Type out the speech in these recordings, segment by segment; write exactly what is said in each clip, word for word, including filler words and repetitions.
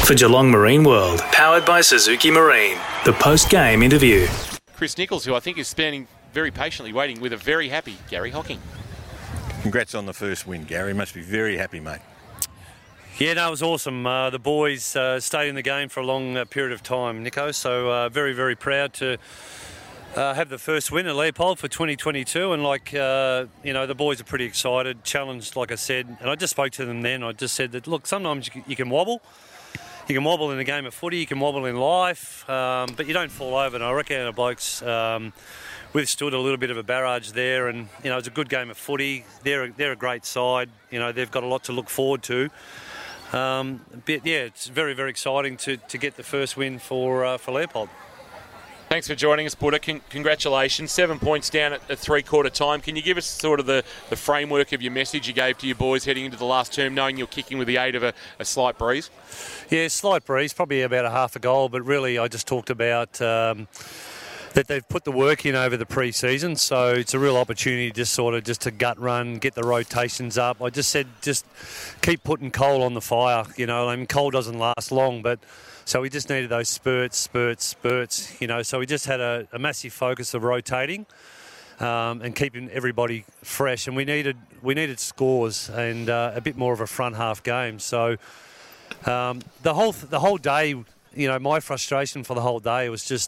For Geelong Marine World, powered by Suzuki Marine, the post-game interview. Chris Nichols, who I think is standing very patiently waiting with a very happy Gary Hocking. Congrats on the first win, Gary. Must be very happy, mate. Yeah, no, it was awesome. Uh, the boys uh, stayed in the game for a long uh, period of time, Nico, so uh, very, very proud to uh, have the first win at Leopold for twenty twenty-two. And, like, uh, you know, the boys are pretty excited, challenged, like I said. And I just spoke to them then. I just said that, look, sometimes you, you can wobble. You can wobble in a game of footy, you can wobble in life, um, but you don't fall over. And I reckon our blokes um, withstood a little bit of a barrage there, and you know, it's a good game of footy. They're a, they're a great side. You know, they've got a lot to look forward to. Um, but yeah, it's very, very exciting to, to get the first win for uh, for Leopold. Thanks for joining us, Buddha. Con- congratulations. Seven points down at, at three-quarter time. Can you give us sort of the, the framework of your message you gave to your boys heading into the last term, knowing you're kicking with the aid of a, a slight breeze? Yeah, slight breeze, probably about a half a goal, but really I just talked about um, that they've put the work in over the pre-season, so it's a real opportunity just sort of just to gut run, get the rotations up. I just said just keep putting coal on the fire, you know. I mean, coal doesn't last long, but so we just needed those spurts, spurts, spurts, you know. So we just had a, a massive focus of rotating um, and keeping everybody fresh. And we needed we needed scores and uh, a bit more of a front half game. So um, the whole the whole day, you know, my frustration for the whole day was just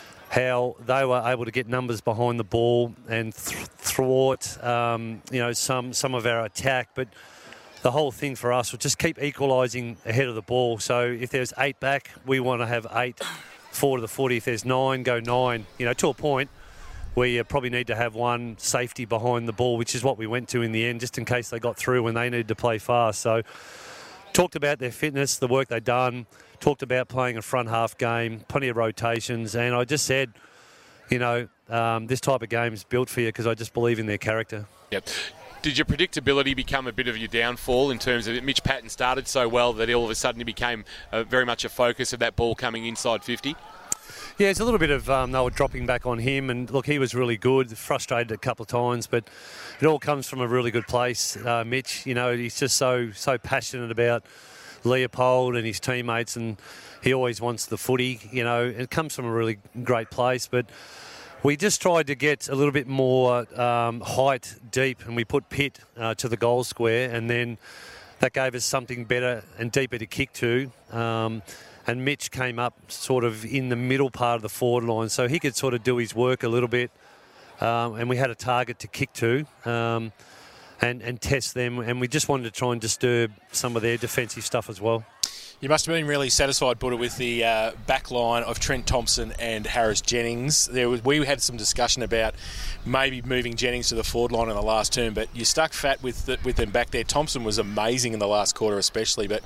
how they were able to get numbers behind the ball and th- thwart, um, you know, some some of our attack, but the whole thing for us was just keep equalising ahead of the ball. So if there's eight back, we want to have eight forward of the footy. If there's nine, go nine. You know, to a point where you probably need to have one safety behind the ball, which is what we went to in the end, just in case they got through when they needed to play fast. So talked about their fitness, the work they've done, talked about playing a front half game, plenty of rotations, and I just said, you know, um, this type of game is built for you because I just believe in their character. Yep. Did your predictability become a bit of your downfall in terms of it? Mitch Patton started so well that all of a sudden it became uh, very much a focus of that ball coming inside fifty? Yeah, it's a little bit of um, they were dropping back on him, and look, he was really good, frustrated a couple of times, but it all comes from a really good place. Uh, Mitch, you know, he's just so so passionate about Leopold and his teammates, and he always wants the footy. You know, it comes from a really great place, but we just tried to get a little bit more um, height deep, and we put Pitt uh, to the goal square, and then that gave us something better and deeper to kick to. Um, and Mitch came up sort of in the middle part of the forward line, so he could sort of do his work a little bit. Um, and we had a target to kick to um, and, and test them, and we just wanted to try and disturb some of their defensive stuff as well. You must have been really satisfied, Buddha, with the uh, back line of Trent Thompson and Harris Jennings. There was, we had some discussion about maybe moving Jennings to the forward line in the last term, but you stuck fat with the, with them back there. Thompson was amazing in the last quarter especially, but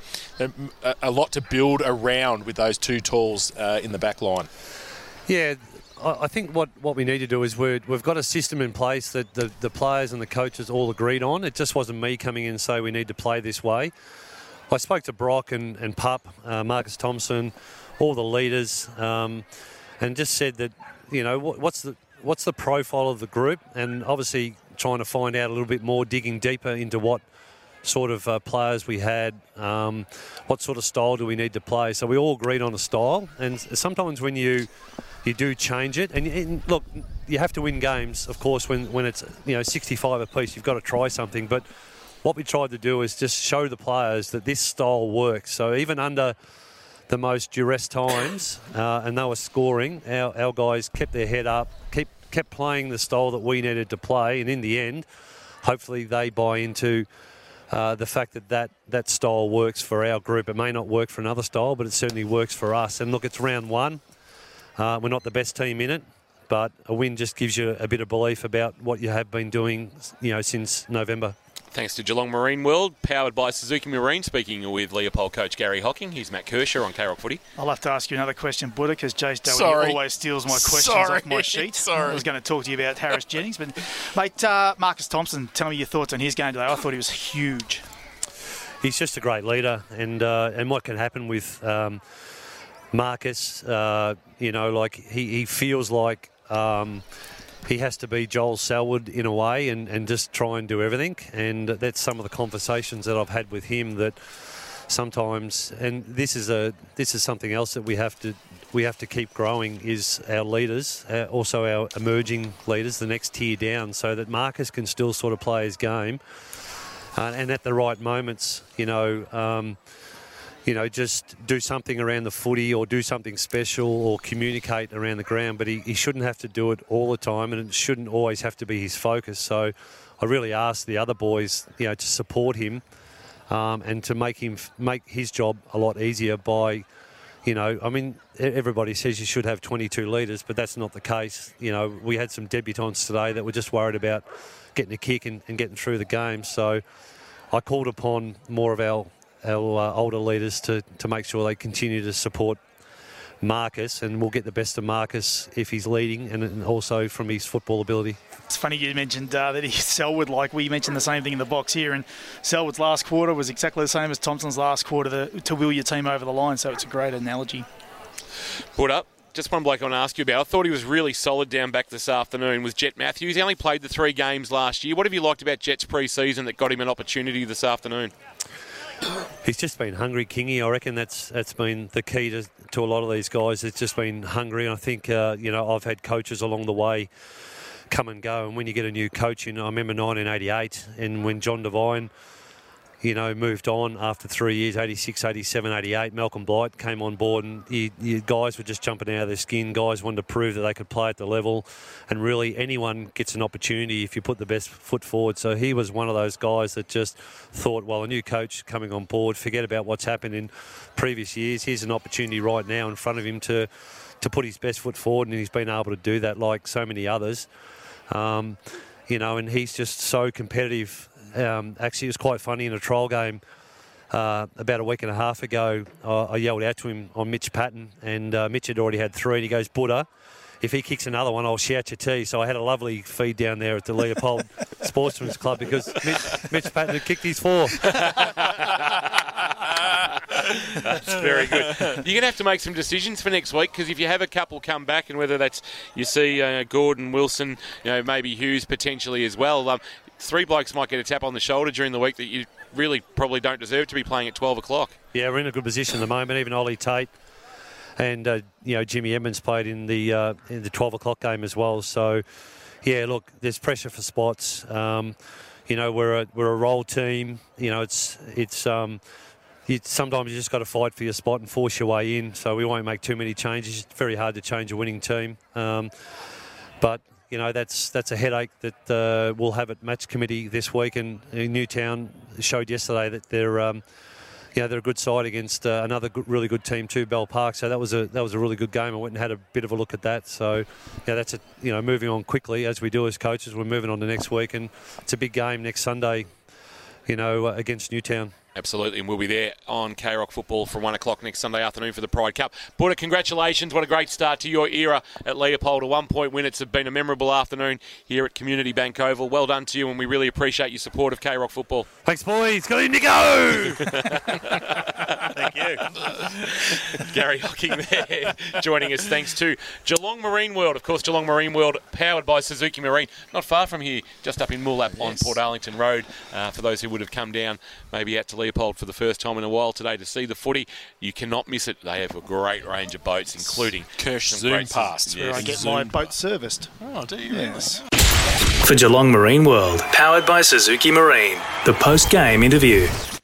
a, a lot to build around with those two talls uh, in the back line. Yeah, I think what, what we need to do is we're, we've got a system in place that the, the players and the coaches all agreed on. It just wasn't me coming in and say we need to play this way. I spoke to Brock and, and Pup, uh, Marcus Thompson, all the leaders, um, and just said that, you know, what, what's the what's the profile of the group, and obviously trying to find out a little bit more, digging deeper into what sort of uh, players we had, um, what sort of style do we need to play. So we all agreed on a style, and sometimes when you you do change it, and, and look, you have to win games, of course, when, when it's, you know, sixty-five apiece, you've got to try something, but what we tried to do is just show the players that this style works. So even under the most duress times, uh, and they were scoring, our, our guys kept their head up, keep, kept playing the style that we needed to play, and in the end, hopefully they buy into uh, the fact that, that that style works for our group. It may not work for another style, but it certainly works for us. And look, it's round one. Uh, we're not the best team in it, but a win just gives you a bit of belief about what you have been doing, you know, since November. Thanks to Geelong Marine World, powered by Suzuki Marine. Speaking with Leopold coach Gary Hocking, here's Matt Kershaw on K-Rock Footy. I'll have to ask you another question, Buddha, because Jace Downey Sorry. always steals my questions Sorry. off my sheet. Sorry. I was going to talk to you about Harris Jennings, but mate, uh, Marcus Thompson, tell me your thoughts on his game today. I thought he was huge. He's just a great leader, and uh, and what can happen with um, Marcus, uh, you know, like he, he feels like um, he has to be Joel Selwood in a way and, and just try and do everything. And that's some of the conversations that I've had with him, that sometimes, and this is a this is something else that we have to we have to keep growing, is our leaders, uh, also our emerging leaders, the next tier down, so that Marcus can still sort of play his game, uh, and at the right moments, you know, um, you know, just do something around the footy or do something special or communicate around the ground. But he, he shouldn't have to do it all the time, and it shouldn't always have to be his focus. So I really ask the other boys, you know, to support him um, and to make him make his job a lot easier by, you know, I mean, everybody says you should have twenty-two leaders, but that's not the case. You know, we had some debutants today that were just worried about getting a kick and, and getting through the game. So I called upon more of our our uh, older leaders to, to make sure they continue to support Marcus, and we'll get the best of Marcus if he's leading, and, and also from his football ability. It's funny you mentioned uh, that he, Selwood, like we mentioned the same thing in the box here, and Selwood's last quarter was exactly the same as Thompson's last quarter to, to wheel your team over the line, so it's a great analogy. Put up. Just one bloke I want to ask you about. I thought he was really solid down back this afternoon was Jet Matthews. He only played the three games last year. What have you liked about Jet's pre-season that got him an opportunity this afternoon? He's just been hungry, Kingy. I reckon that's that's been the key to, to a lot of these guys. It's just been hungry. And I think, uh, you know, I've had coaches along the way come and go. And when you get a new coach, you know, I remember nineteen eighty-eight, and when John Devine, you know, moved on after three years, eighty-six, eighty-seven, eighty-eight, Malcolm Blight came on board, and you, you guys were just jumping out of their skin. Guys wanted to prove that they could play at the level, and really anyone gets an opportunity if you put the best foot forward. So he was one of those guys that just thought, well, a new coach coming on board, forget about what's happened in previous years. Here's an opportunity right now in front of him to, to put his best foot forward, and he's been able to do that like so many others. Um, you know, and he's just so competitive. Um, actually, it was quite funny in a trial game uh, about a week and a half ago. I, I yelled out to him on Mitch Patton, and uh, Mitch had already had three, and he goes, Buddha, if he kicks another one, I'll shout your tea. So I had a lovely feed down there at the Leopold Sportsman's Club because Mitch, Mitch Patton had kicked his four. That's very good. You're going to have to make some decisions for next week, because if you have a couple come back, and whether that's you see uh, Gordon, Wilson, you know, maybe Hughes potentially as well, um, three blokes might get a tap on the shoulder during the week that you really probably don't deserve to be playing at twelve o'clock. Yeah, we're in a good position at the moment. Even Ollie Tate and uh, you know, Jimmy Edmonds played in the uh, in the twelve o'clock game as well. So yeah, look, there's pressure for spots. Um, you know, we're a we're a role team. You know, it's it's. Um, You, sometimes you just got to fight for your spot and force your way in, so we won't make too many changes. It's very hard to change a winning team. Um, but, you know, that's that's a headache that uh, we'll have at match committee this week. And Newtown showed yesterday that they're, um, you know, they're a good side against uh, another good, really good team too, Bell Park. So that was a that was a really good game. I went and had a bit of a look at that. So, yeah, that's a, you know, moving on quickly as we do as coaches. We're moving on to next week, and it's a big game next Sunday, you know, uh, against Newtown. Absolutely, and we'll be there on K-Rock Football from one o'clock next Sunday afternoon for the Pride Cup. Buddha, congratulations. What a great start to your era at Leopold. A one-point win. It's been a memorable afternoon here at Community Bank Oval. Well done to you, and we really appreciate your support of K-Rock Football. Thanks, boys. Got him to go! Thank you. Gary Hocking there joining us. Thanks to Geelong Marine World. Of course, Geelong Marine World powered by Suzuki Marine. Not far from here, just up in Moolap on yes. Port Arlington Road. Uh, for those who would have come down, maybe out to Leopold for the first time in a while today to see the footy, you cannot miss it. They have a great range of boats, including Kirsch Zoom Pass, where yes. I get Zoom my boat serviced. Oh, do you? Yes. For Geelong Marine World, powered by Suzuki Marine, the post-game interview.